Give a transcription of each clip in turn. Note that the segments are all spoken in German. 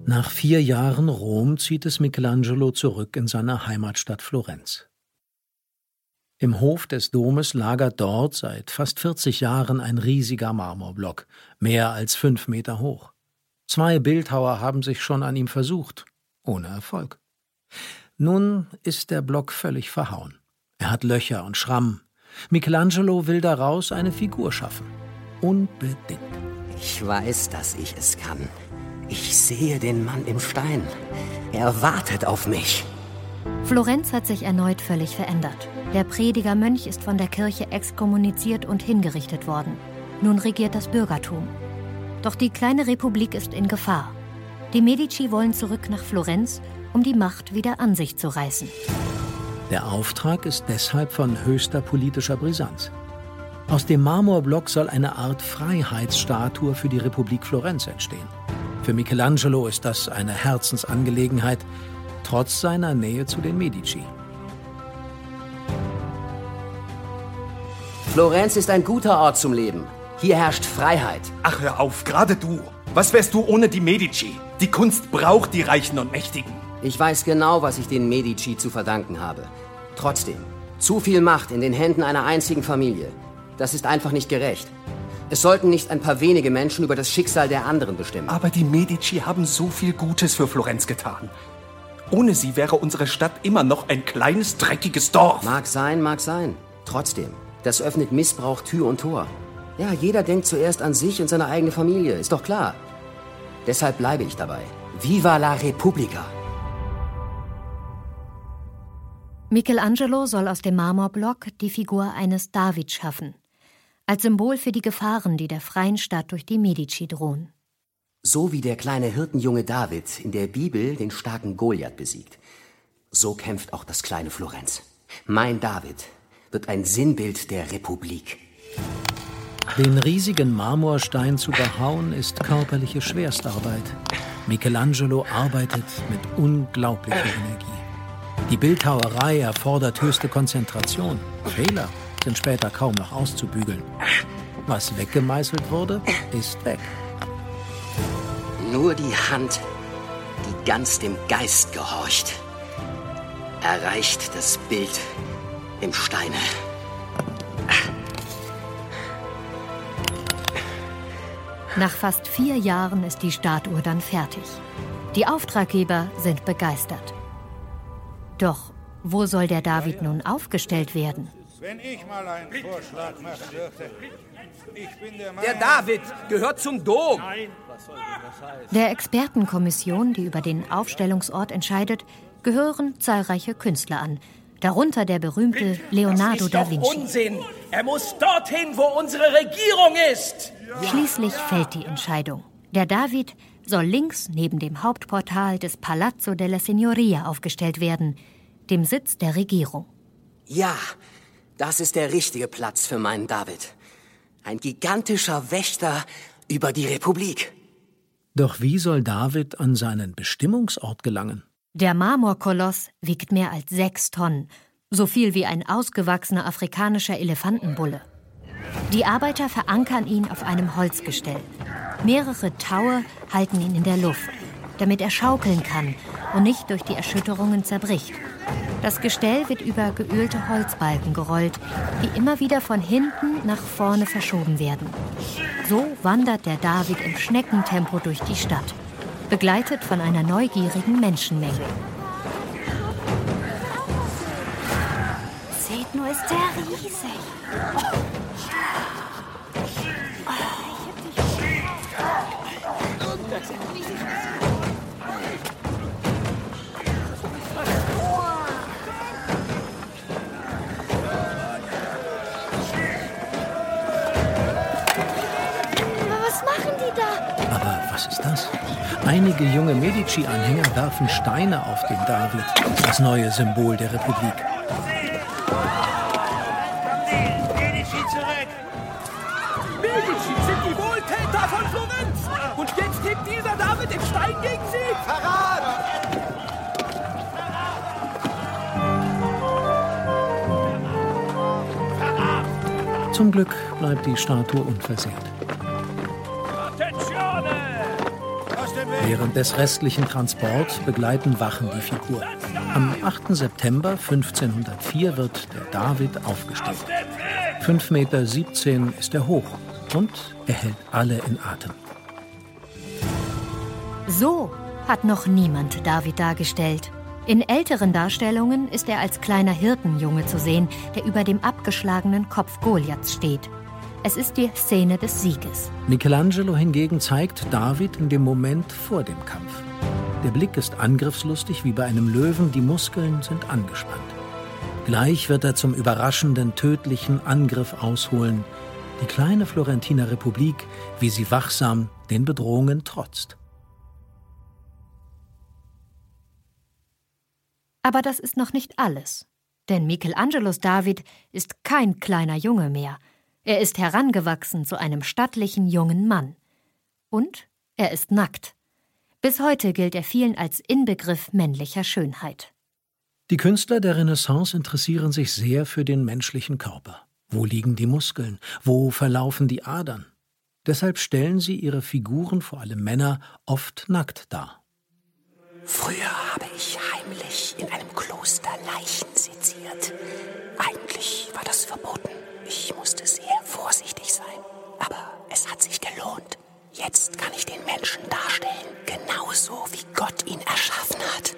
Nach 4 Jahren Rom zieht es Michelangelo zurück in seine Heimatstadt Florenz. Im Hof des Domes lagert dort seit fast 40 Jahren ein riesiger Marmorblock, mehr als 5 Meter hoch. 2 Bildhauer haben sich schon an ihm versucht, ohne Erfolg. Nun ist der Block völlig verhauen. Er hat Löcher und Schrammen. Michelangelo will daraus eine Figur schaffen. Unbedingt. Ich weiß, dass ich es kann. Ich sehe den Mann im Stein. Er wartet auf mich. Florenz hat sich erneut völlig verändert. Der Predigermönch ist von der Kirche exkommuniziert und hingerichtet worden. Nun regiert das Bürgertum. Doch die kleine Republik ist in Gefahr. Die Medici wollen zurück nach Florenz, um die Macht wieder an sich zu reißen. Der Auftrag ist deshalb von höchster politischer Brisanz. Aus dem Marmorblock soll eine Art Freiheitsstatue für die Republik Florenz entstehen. Für Michelangelo ist das eine Herzensangelegenheit, trotz seiner Nähe zu den Medici. Florenz ist ein guter Ort zum Leben. Hier herrscht Freiheit. Ach, hör auf, gerade du. Was wärst du ohne die Medici? Die Kunst braucht die Reichen und Mächtigen. Ich weiß genau, was ich den Medici zu verdanken habe. Trotzdem, zu viel Macht in den Händen einer einzigen Familie. Das ist einfach nicht gerecht. Es sollten nicht ein paar wenige Menschen über das Schicksal der anderen bestimmen. Aber die Medici haben so viel Gutes für Florenz getan. Ohne sie wäre unsere Stadt immer noch ein kleines, dreckiges Dorf. Mag sein, mag sein. Trotzdem, das öffnet Missbrauch Tür und Tor. Ja, jeder denkt zuerst an sich und seine eigene Familie, ist doch klar. Deshalb bleibe ich dabei. Viva la Repubblica! Michelangelo soll aus dem Marmorblock die Figur eines David schaffen. Als Symbol für die Gefahren, die der freien Stadt durch die Medici drohen. So wie der kleine Hirtenjunge David in der Bibel den starken Goliath besiegt, so kämpft auch das kleine Florenz. Mein David wird ein Sinnbild der Republik. Den riesigen Marmorstein zu behauen, ist körperliche Schwerstarbeit. Michelangelo arbeitet mit unglaublicher Energie. Die Bildhauerei erfordert höchste Konzentration. Fehler sind später kaum noch auszubügeln. Was weggemeißelt wurde, ist weg. Nur die Hand, die ganz dem Geist gehorcht, erreicht das Bild im Steine. Nach fast 4 Jahren ist die Statue dann fertig. Die Auftraggeber sind begeistert. Doch wo soll der David nun aufgestellt werden? Wenn ich mal einen Vorschlag machen dürfte. Ich bin der Meinung, Der David gehört zum Dom. Der Expertenkommission, die über den Aufstellungsort entscheidet, gehören zahlreiche Künstler an. Darunter der berühmte Leonardo da Vinci. Unsinn. Er muss dorthin, wo unsere Regierung ist. Schließlich fällt die Entscheidung. Der David soll links neben dem Hauptportal des Palazzo della Signoria aufgestellt werden, dem Sitz der Regierung. Ja, das ist der richtige Platz für meinen David. Ein gigantischer Wächter über die Republik. Doch wie soll David an seinen Bestimmungsort gelangen? Der Marmorkoloss wiegt mehr als 6 Tonnen, so viel wie ein ausgewachsener afrikanischer Elefantenbulle. Die Arbeiter verankern ihn auf einem Holzgestell. Mehrere Taue halten ihn in der Luft, damit er schaukeln kann und nicht durch die Erschütterungen zerbricht. Das Gestell wird über geölte Holzbalken gerollt, die immer wieder von hinten nach vorne verschoben werden. So wandert der David im Schneckentempo durch die Stadt, begleitet von einer neugierigen Menschenmenge. Seht nur, ist der riesig. Was machen die da? Aber was ist das? Einige junge Medici-Anhänger werfen Steine auf den David, das neue Symbol der Republik. Medici zurück. Medici sind die Wohltäter von Florenz. Und jetzt hebt dieser David den Stein gegen sie. Verrat! Zum Glück bleibt die Statue unversehrt. Aus dem Während des restlichen Transports begleiten Wachen die Figur. Am 8. September 1504 wird der David aufgestellt. 5,17 Meter ist er hoch und er hält alle in Atem. So hat noch niemand David dargestellt. In älteren Darstellungen ist er als kleiner Hirtenjunge zu sehen, der über dem abgeschlagenen Kopf Goliaths steht. Es ist die Szene des Sieges. Michelangelo hingegen zeigt David in dem Moment vor dem Kampf. Der Blick ist angriffslustig wie bei einem Löwen, die Muskeln sind angespannt. Gleich wird er zum überraschenden, tödlichen Angriff ausholen. Die kleine Florentiner Republik, wie sie wachsam den Bedrohungen trotzt. Aber das ist noch nicht alles. Denn Michelangelos David ist kein kleiner Junge mehr. Er ist herangewachsen zu einem stattlichen jungen Mann. Und er ist nackt. Bis heute gilt er vielen als Inbegriff männlicher Schönheit. Die Künstler der Renaissance interessieren sich sehr für den menschlichen Körper. Wo liegen die Muskeln? Wo verlaufen die Adern? Deshalb stellen sie ihre Figuren, vor allem Männer, oft nackt dar. Früher habe ich heimlich in einem Kloster Leichen seziert. Eigentlich war das verboten. Ich musste sehr vorsichtig sein. Aber es hat sich gelohnt. Jetzt kann ich den Menschen darstellen, genauso wie Gott ihn erschaffen hat.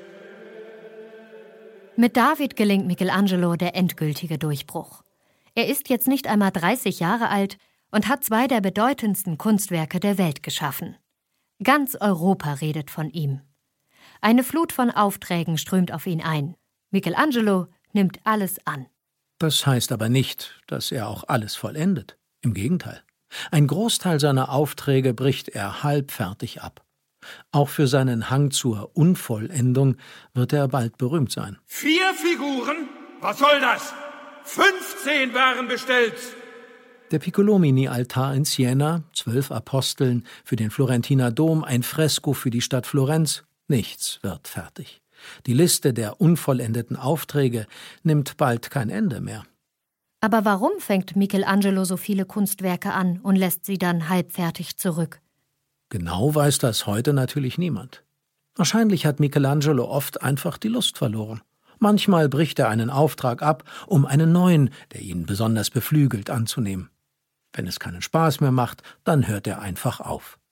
Mit David gelingt Michelangelo der endgültige Durchbruch. Er ist jetzt nicht einmal 30 Jahre alt und hat 2 der bedeutendsten Kunstwerke der Welt geschaffen. Ganz Europa redet von ihm. Eine Flut von Aufträgen strömt auf ihn ein. Michelangelo nimmt alles an. Das heißt aber nicht, dass er auch alles vollendet. Im Gegenteil. Ein Großteil seiner Aufträge bricht er halbfertig ab. Auch für seinen Hang zur Unvollendung wird er bald berühmt sein. 4 Figuren? Was soll das? 15 waren bestellt. Der Piccolomini-Altar in Siena, 12 Aposteln für den Florentiner Dom, ein Fresko für die Stadt Florenz. Nichts wird fertig. Die Liste der unvollendeten Aufträge nimmt bald kein Ende mehr. Aber warum fängt Michelangelo so viele Kunstwerke an und lässt sie dann halbfertig zurück? Genau weiß das heute natürlich niemand. Wahrscheinlich hat Michelangelo oft einfach die Lust verloren. Manchmal bricht er einen Auftrag ab, um einen neuen, der ihn besonders beflügelt, anzunehmen. Wenn es keinen Spaß mehr macht, dann hört er einfach auf.